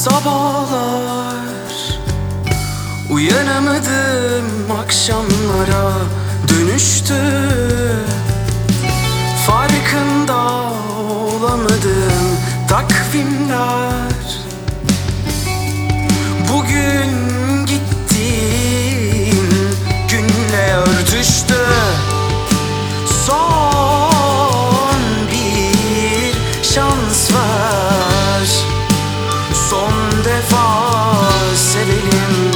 Sabahlar uyanamadım, akşamlara dönüştü. Farkında olamadım takvimler. Bugün gittiğim günle örtüştü. Son bir şans ver, son defa sevelim.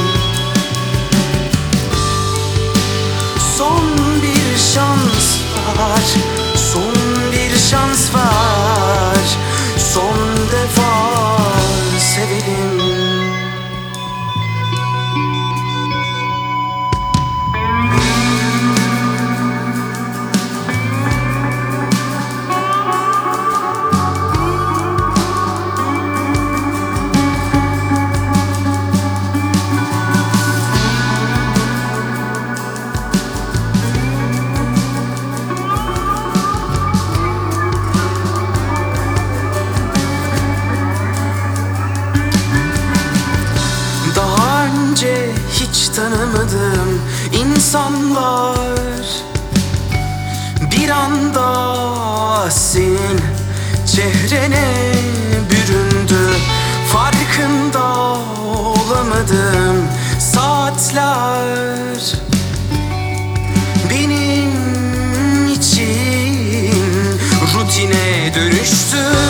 Son bir şans ver, son bir şans ver, son defa sevelim. Hiç tanımadığım insanlar bir anda senin çehrene büründü. Farkında olamadım saatler benim için rutine dönüştü.